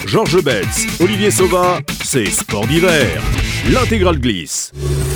Georges Betz, Olivier Sauvin, c'est Sport d'hiver. L'intégrale glisse.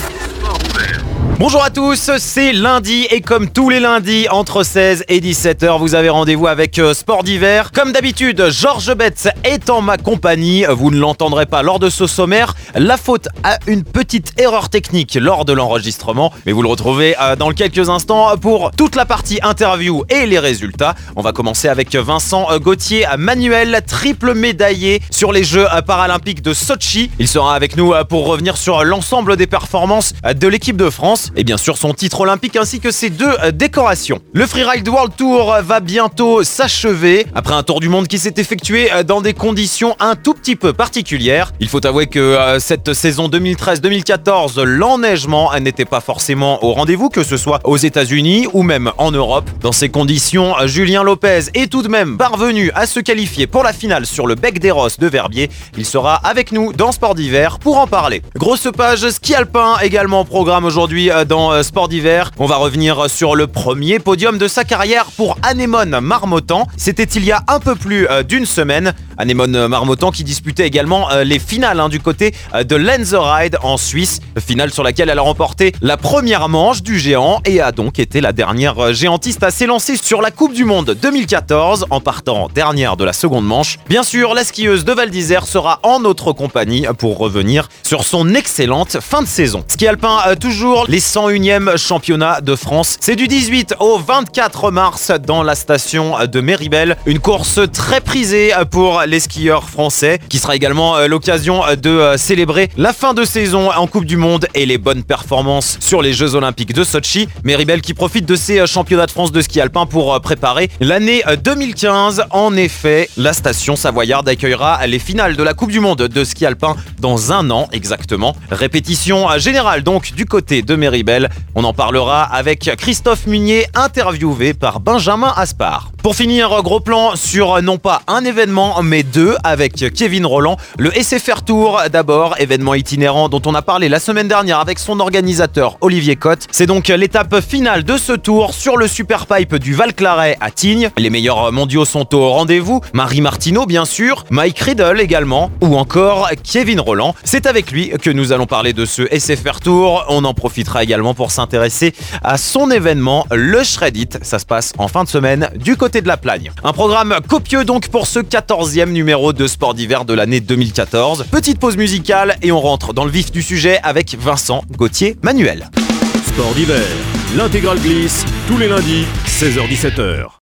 Bonjour à tous, c'est lundi et comme tous les lundis entre 16 et 17h, vous avez rendez-vous avec Sport d'hiver. Comme d'habitude, Georges Betz est en ma compagnie. Vous ne l'entendrez pas lors de ce sommaire. La faute à une petite erreur technique lors de l'enregistrement, mais vous le retrouvez dans quelques instants pour toute la partie interview et les résultats. On va commencer avec Vincent Gauthier, manuel, triple médaillé sur les Jeux paralympiques de Sotchi. Il sera avec nous pour revenir sur l'ensemble des performances de l'équipe de France. Et bien sûr son titre olympique ainsi que ses deux décorations. Le Freeride World Tour va bientôt s'achever après un tour du monde qui s'est effectué dans des conditions un tout petit peu particulières. Il faut avouer que cette saison 2013-2014, l'enneigement n'était pas forcément au rendez-vous, que ce soit aux États-Unis ou même en Europe. Dans ces conditions, Julien Lopez est tout de même parvenu à se qualifier pour la finale sur le Bec des Rosses de Verbier. Il sera avec nous dans Sport d'hiver pour en parler. Grosse page ski alpin également au programme aujourd'hui dans Sport d'hiver. On va revenir sur le premier podium de sa carrière pour Anémone Marmottan. C'était il y a un peu plus d'une semaine. Anémone Marmottan qui disputait également les finales du côté de Lenzerheide en Suisse. Finale sur laquelle elle a remporté la première manche du géant et a donc été la dernière géantiste à s'élancer sur la Coupe du Monde 2014 en partant dernière de la seconde manche. Bien sûr, la skieuse de Val d'Isère sera en notre compagnie pour revenir sur son excellente fin de saison. Ski alpin toujours les 101e championnats de France. C'est du 18 au 24 mars dans la station de Méribel. Une course très prisée pour les skieurs français qui sera également l'occasion de célébrer la fin de saison en Coupe du Monde et les bonnes performances sur les Jeux Olympiques de Sotchi. Méribel qui profite de ces championnats de France de ski alpin pour préparer l'année 2015. En effet, la station savoyarde accueillera les finales de la Coupe du Monde de ski alpin dans un an exactement. Répétition générale donc du côté de Méribel. On en parlera avec Christophe Munier, interviewé par Benjamin Aspar. Pour finir, gros plan sur non pas un événement, mais deux avec Kevin Rolland. Le SFR Tour d'abord, événement itinérant dont on a parlé la semaine dernière avec son organisateur Olivier Cotte. C'est donc l'étape finale de ce tour sur le Superpipe du Val-Claret à Tignes. Les meilleurs mondiaux sont au rendez-vous. Marie Martineau bien sûr, Mike Riddle également, ou encore Kevin Rolland. C'est avec lui que nous allons parler de ce SFR Tour. On en profitera également pour s'intéresser à son événement, le Shred It. Ça se passe en fin de semaine du côté de la Plagne. Un programme copieux donc pour ce 14e numéro de Sport d'hiver de l'année 2014. Petite pause musicale et on rentre dans le vif du sujet avec Vincent Gauthier, manuel. Sport d'hiver, l'intégrale glisse, tous les lundis, 16h-17h.